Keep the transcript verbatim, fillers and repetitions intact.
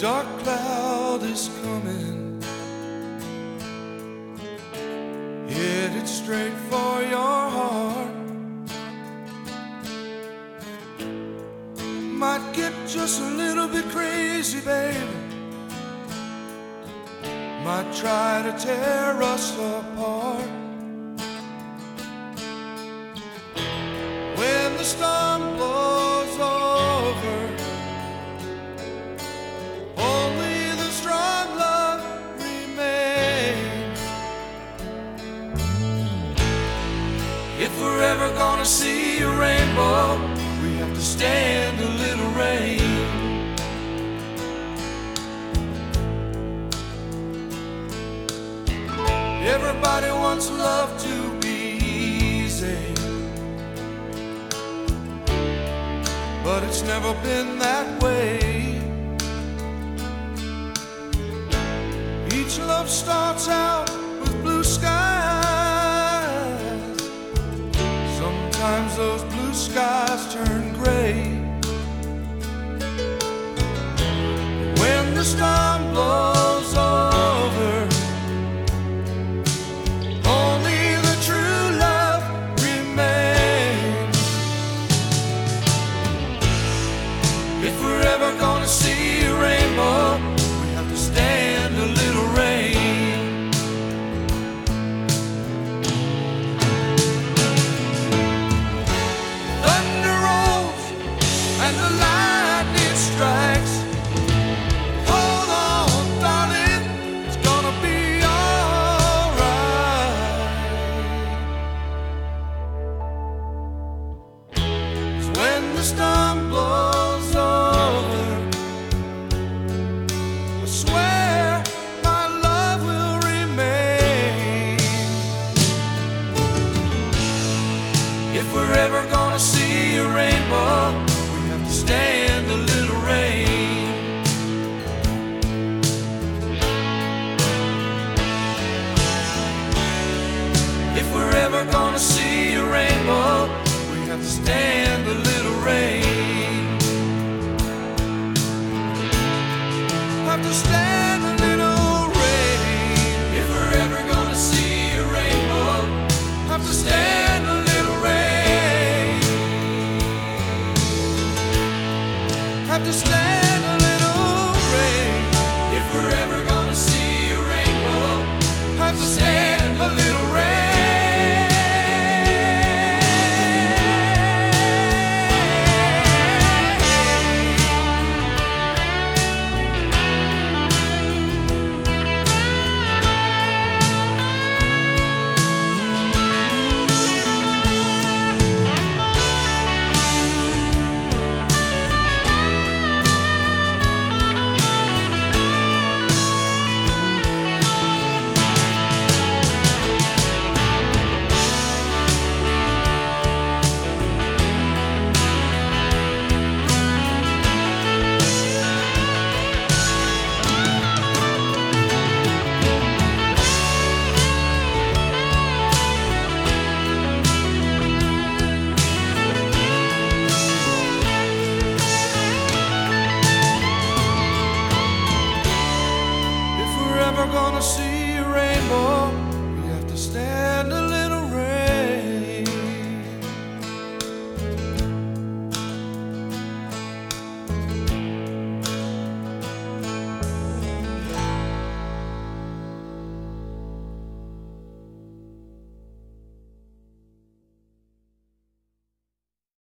dark cloud is coming, headed straight for your heart. Might get just a little bit crazy, baby. Might try to tear us apart. When the storm blows over, only the strong love remains. If we're ever gonna see a rainbow, we have to stand a little rain. Everybody wants love to be easy, but it's never been that way. Each love starts out with blue skies. Sometimes those blue skies turn gray. When the storm blows over, only the true love remains. If we're ever gonna see a rainbow, we have to stand a little rain. Thunder rolls and the lightning strikes. Hold on, darling, it's gonna be alright. 'Cause when the storm blows over, I swear my love will remain. If we're ever gonna see a rainbow, we have to stand a little rain. If we're ever gonna see a rainbow, we have to stand a little rain. Have to stand a little rain. If we're ever gonna see a rainbow, have to stand a little rain. Have to stand a little rain. If we're ever gonna see a rainbow, have to stand a little rain. If we're ever gonna see a rainbow, we have to stand